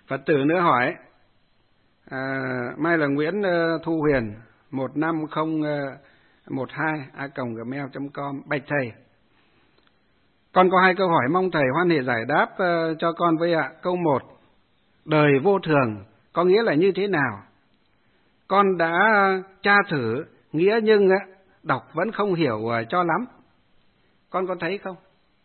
Phật tử nữa hỏi, mai là Nguyễn Thu Huyền 15012@gmail.com. Bạch thầy, con có 2 câu hỏi mong thầy hoan hỷ giải đáp cho con với ạ. Câu 1, đời vô thường có nghĩa là như thế nào? Con đã tra thử nghĩa nhưng đọc vẫn không hiểu cho lắm. Con có thấy không?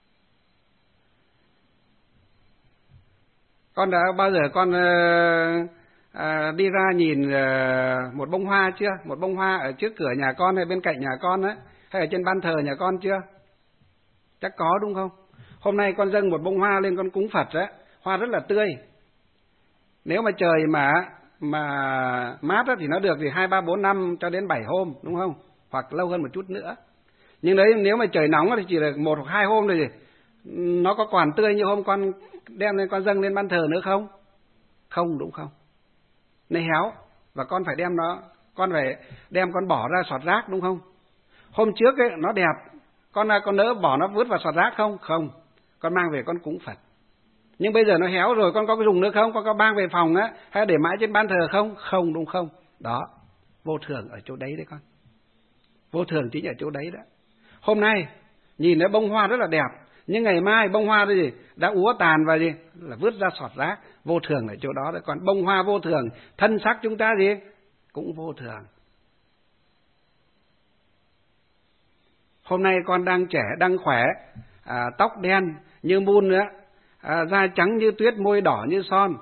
Con đã bao giờ con đi ra nhìn một bông hoa chưa? Một bông hoa ở trước cửa nhà con hay bên cạnh nhà con á, hay ở trên ban thờ nhà con chưa? Chắc có đúng không? Hôm nay con dâng một bông hoa lên con cúng Phật á, hoa rất là tươi. Nếu mà trời mà mát á, thì nó được thì 2, 3, 4, 5 cho đến 7 hôm đúng không? Hoặc lâu hơn một chút nữa. Nhưng đấy nếu mà trời nóng thì chỉ là 1 hoặc 2 hôm thôi gì. Nó có còn tươi như hôm con đem lên con dâng lên ban thờ nữa không? Không đúng không? Nó héo và con phải đem nó, con phải đem con bỏ ra sọt rác đúng không? Hôm trước ấy nó đẹp, con nỡ bỏ nó vứt vào sọt rác không? Không. Con mang về con cúng Phật. Nhưng bây giờ nó héo rồi, con có dùng nữa không? Con có mang về phòng á, hay để mãi trên ban thờ không? Không đúng không? Đó, vô thường ở chỗ đấy đấy con. Vô thường chính ở chỗ đấy đó. Hôm nay nhìn thấy bông hoa rất là đẹp, nhưng ngày mai bông hoa đó gì đã úa tàn và gì là vứt ra sọt rác. Vô thường ở chỗ đó đấy. Còn bông hoa vô thường, thân xác chúng ta gì cũng vô thường. Hôm nay con đang trẻ, đang khỏe, tóc đen như mun nữa, da trắng như tuyết, môi đỏ như son.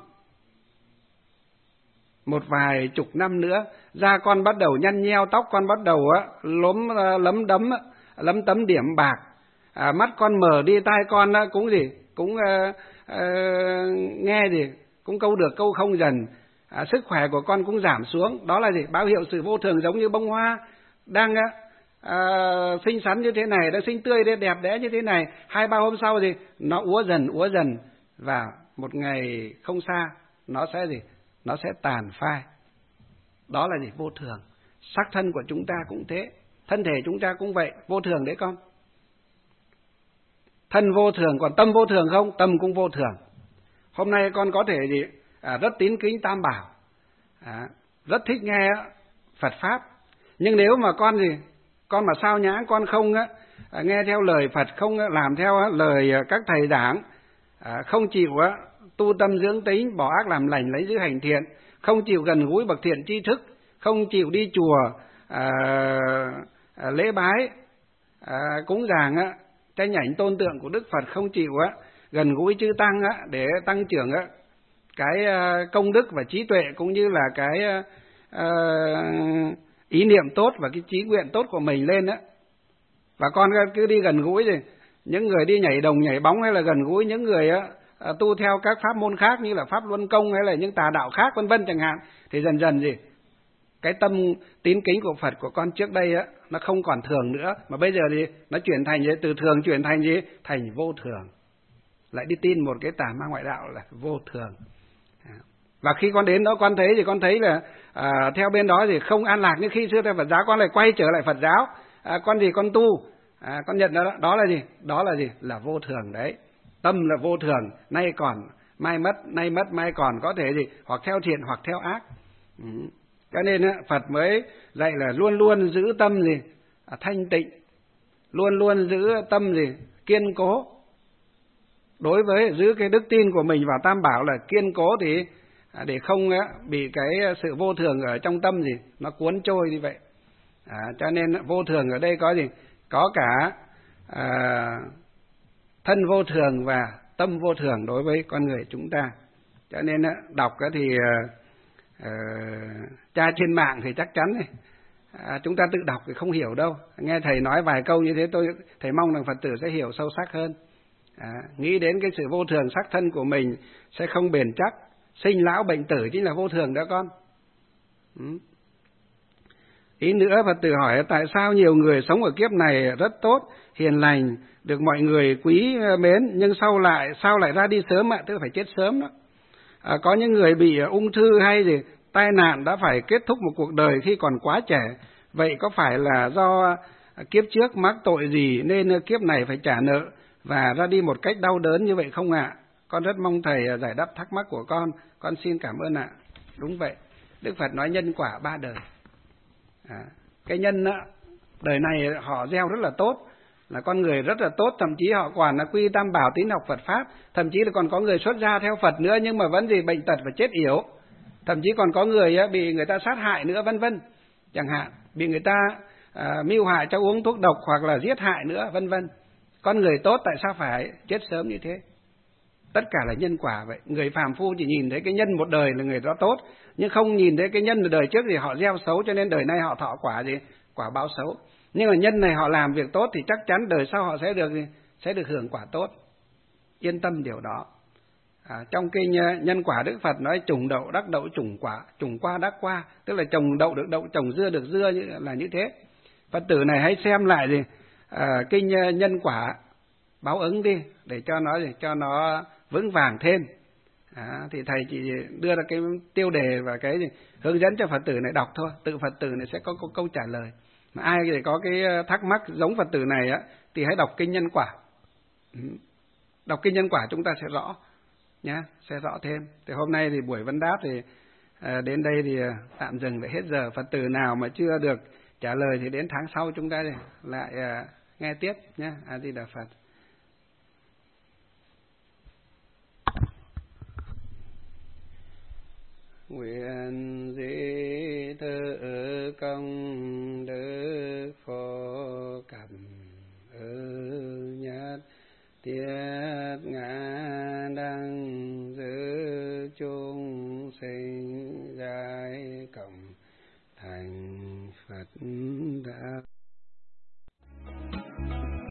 Một vài chục năm nữa, da con bắt đầu nhăn nheo, tóc con bắt đầu lấm tấm điểm bạc, mắt con mờ đi, tai con cũng gì cũng nghe gì cũng câu được câu không dần, sức khỏe của con cũng giảm xuống. Đó là gì? Báo hiệu sự vô thường, giống như bông hoa đang xinh xắn như thế này, đang xinh tươi đẹp đẽ như thế này, 2, 3 hôm sau gì nó úa dần và một ngày không xa nó sẽ gì? Nó sẽ tàn phai. Đó là gì? Vô thường. Xác thân của chúng ta cũng thế, thân thể chúng ta cũng vậy, vô thường đấy con. Thân vô thường, còn tâm vô thường không? Tâm cũng vô thường. Hôm nay con có thể gì rất tín kính Tam Bảo, rất thích nghe Phật pháp, nhưng nếu mà con mà sao nhãng, con không nghe theo lời Phật, không làm theo lời các thầy giảng, không chịu tu tâm dưỡng tính, bỏ ác làm lành, lấy giữ hành thiện, không chịu gần gũi bậc thiện tri thức, không chịu đi chùa lễ bái, cúng dường tranh ảnh tôn tượng của Đức Phật, không chịu gần gũi chư tăng để tăng trưởng cái công đức và trí tuệ, cũng như là cái ý niệm tốt và cái chí nguyện tốt của mình lên và con cứ đi gần gũi thì những người đi nhảy đồng nhảy bóng, hay là gần gũi những người tu theo các pháp môn khác như là pháp luân công hay là những tà đạo khác vân vân chẳng hạn, thì dần dần gì cái tâm tín kính của Phật của con trước đây nó không còn thường nữa, mà bây giờ thì nó chuyển thành gì? Từ thường chuyển thành gì? Thành vô thường. Lại đi tin một cái tà ma ngoại đạo là vô thường. Và khi con đến đó con thấy thì con thấy là theo bên đó thì không an lạc như khi xưa theo Phật giáo, con lại quay trở lại Phật giáo. Con tu, con nhận đó là gì? Đó là gì? Là vô thường đấy. Tâm là vô thường, nay còn mai mất, nay mất mai còn, có thể gì hoặc theo thiện hoặc theo ác. Cho nên Phật mới dạy là luôn luôn giữ tâm gì thanh tịnh, luôn luôn giữ tâm gì kiên cố. Đối với giữ cái đức tin của mình vào Tam Bảo là kiên cố, thì để không bị cái sự vô thường ở trong tâm gì nó cuốn trôi như vậy. Cho nên vô thường ở đây có gì? Có cả thân vô thường và tâm vô thường đối với con người chúng ta. Cho nên đọc thì tra trên mạng thì chắc chắn chúng ta tự đọc thì không hiểu đâu. Nghe thầy nói vài câu như thế thầy mong rằng Phật tử sẽ hiểu sâu sắc hơn. Nghĩ đến cái sự vô thường xác thân của mình sẽ không bền chắc, sinh lão bệnh tử chính là vô thường đó con. Ý nữa Phật tử hỏi tại sao nhiều người sống ở kiếp này rất tốt, hiền lành, được mọi người quý mến, nhưng sao lại ra đi sớm tức là phải chết sớm đó. Có những người bị ung thư hay gì tai nạn đã phải kết thúc một cuộc đời khi còn quá trẻ. Vậy có phải là do kiếp trước mắc tội gì nên kiếp này phải trả nợ và ra đi một cách đau đớn như vậy không ạ? Con rất mong thầy giải đáp thắc mắc của con xin cảm ơn ạ. Đúng vậy, Đức Phật nói nhân quả 3 đời. Cái nhân đời này họ gieo rất là tốt, là con người rất là tốt, thậm chí họ còn là quy tam bảo tín học Phật pháp, thậm chí là còn có người xuất gia theo Phật nữa, nhưng mà vẫn vì bệnh tật và chết yểu, thậm chí còn có người bị người ta sát hại nữa, vân vân, chẳng hạn bị người ta mưu hại cho uống thuốc độc hoặc là giết hại nữa, vân vân. Con người tốt tại sao phải chết sớm như thế? Tất cả là nhân quả vậy. Người phàm phu chỉ nhìn thấy cái nhân một đời là người đó tốt, nhưng không nhìn thấy cái nhân đời trước thì họ gieo xấu, cho nên đời này họ thọ quả gì? Quả báo xấu. Nhưng mà nhân này họ làm việc tốt thì chắc chắn đời sau họ sẽ được hưởng quả tốt. Yên tâm điều đó. Trong kinh nhân quả Đức Phật nói trùng đậu đắc đậu, trùng quả trùng qua đắc qua, tức là trồng đậu được đậu, trồng dưa được dưa, là như thế. Phật tử này hãy xem lại kinh nhân quả báo ứng đi, để cho nó vững vàng thêm. Thì thầy chỉ đưa ra cái tiêu đề và cái hướng dẫn cho Phật tử này đọc thôi, tự Phật tử này sẽ có câu trả lời. Mà ai thì có cái thắc mắc giống Phật tử này thì hãy đọc kinh nhân quả. Đọc kinh nhân quả chúng ta sẽ rõ nhé, sẽ rõ thêm. Thì hôm nay thì buổi vấn đáp thì đến đây thì tạm dừng để hết giờ. Phật tử nào mà chưa được trả lời thì đến tháng sau chúng ta lại nghe tiếp nhé. A Di Đà Phật. Nguyện di thử công đức phổ cẩm ư nhất thiết